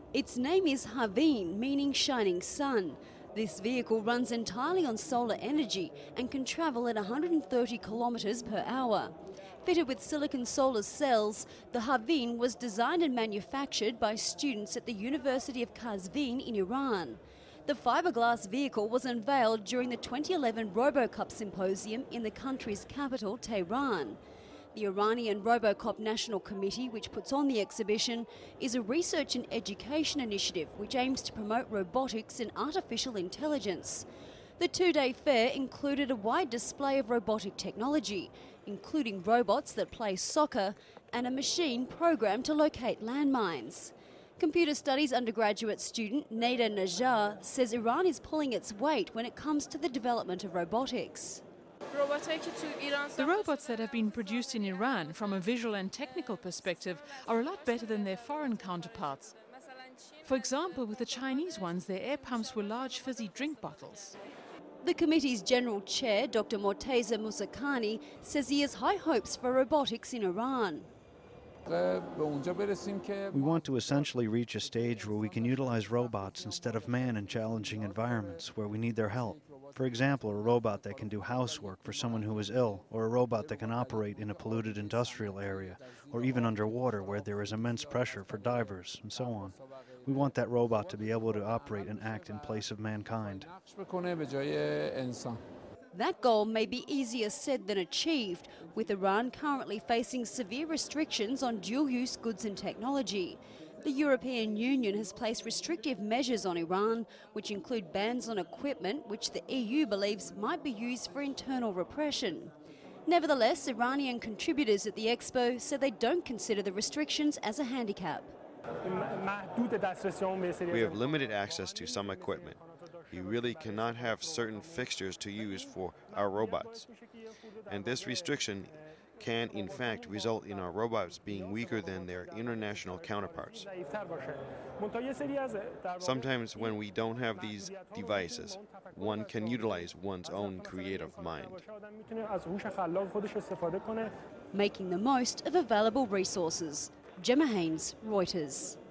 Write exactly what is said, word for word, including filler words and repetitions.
Its name is Haveen, meaning shining sun. This vehicle runs entirely on solar energy and can travel at one hundred thirty kilometres per hour. Fitted with silicon solar cells, the Haveen was designed and manufactured by students at the University of Qazvin in Iran. The fiberglass vehicle was unveiled during the twenty eleven RoboCup symposium in the country's capital, Tehran. The Iranian RoboCup National Committee, which puts on the exhibition, is a research and education initiative which aims to promote robotics and artificial intelligence. The two-day fair included a wide display of robotic technology, including robots that play soccer and a machine programmed to locate landmines. Computer studies undergraduate student Neda Najjar says Iran is pulling its weight when it comes to the development of robotics. The robots that have been produced in Iran from a visual and technical perspective are a lot better than their foreign counterparts. For example, with the Chinese ones, their air pumps were large fizzy drink bottles. The committee's general chair, Doctor Morteza Musakani, says he has high hopes for robotics in Iran. We want to essentially reach a stage where we can utilize robots instead of man in challenging environments where we need their help. For example, a robot that can do housework for someone who is ill, or a robot that can operate in a polluted industrial area, or even underwater where there is immense pressure for divers, and so on. We want that robot to be able to operate and act in place of mankind. That goal may be easier said than achieved, with Iran currently facing severe restrictions on dual-use goods and technology. The European Union has placed restrictive measures on Iran, which include bans on equipment which the E U believes might be used for internal repression. Nevertheless, Iranian contributors at the expo said they don't consider the restrictions as a handicap. We have limited access to some equipment. We really cannot have certain fixtures to use for our robots. And this restriction can, in fact, result in our robots being weaker than their international counterparts. Sometimes when we don't have these devices, one can utilize one's own creative mind. Making the most of available resources. Gemma Haynes, Reuters.